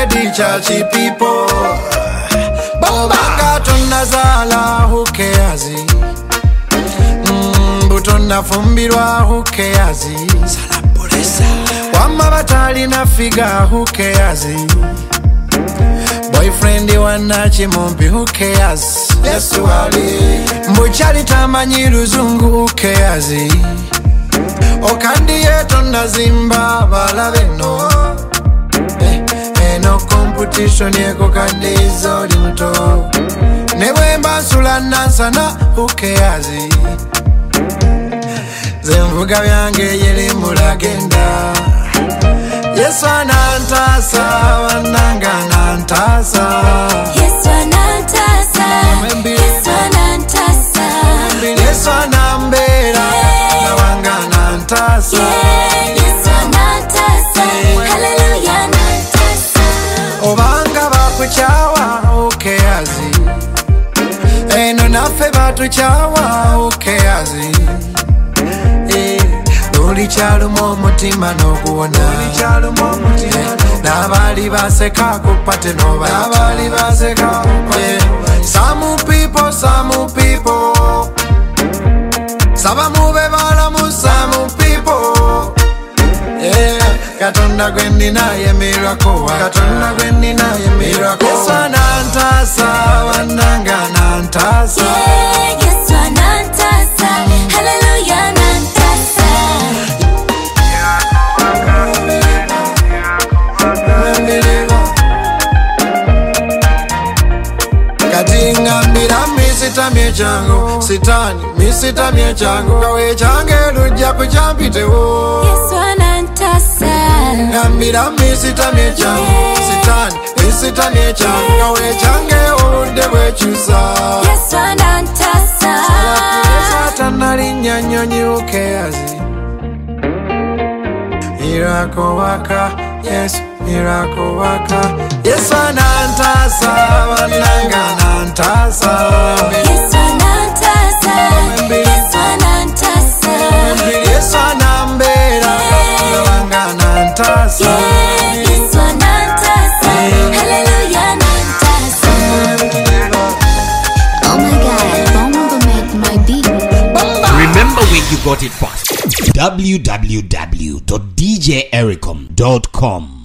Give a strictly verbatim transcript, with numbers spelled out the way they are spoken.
the churchy people. Banga tunazala who cares? Mm, butona fumbirwa who cares? Wama batali na figure who cares? Boyfriend wana chimompi who cares? Yes wali mbuchali tamanyi luzungu who cares? Okandi yeto nazimba balabe no eh, eh, no competition yeko kandi zoli mto Nebwemba nsula nansana who cares? Zemvuga byange yeli mulagenda Yesu anantasa wananga nantasa Yesu anantasa Yesu anantasa Yesu anambera nawanga nantasa Yesu anantasa Hallelujah nantasa Obanga bakuchawa who cares? Eno nafe batuchawa who cares? Uli chalumo mutima no kuona Uli chalumo mutima no Nabali baseka kupate no ba Nabali baseka kupate Some people, some people Saba mube bala mu some people Yeah Katonda gwendi na ye miracle Katonda gwendi na ye miracle Yesu anantasa wananga nantasa Yeah, Yesu anantasa Hallelujah nantasa Katinga mbira misita miechango Sitani misita miechango Kawe change luja kuchampite wo Yesu anantasa Ngambira misita miechango Sitani misita miechango Kawe change ude wechusa Yesu anantasa Satana linya nyonyi ukeazi Miracle waka Yes, miracle waka Yesu anantasa wananga nantasa Yesu anantasa Yesu anantasa Yesu anambera wananga nantasa Yesu anantasa Hallelujah nantasa Oh my God, Bongo make my beat. Remember where you got it first. w w w dot d j ericom dot com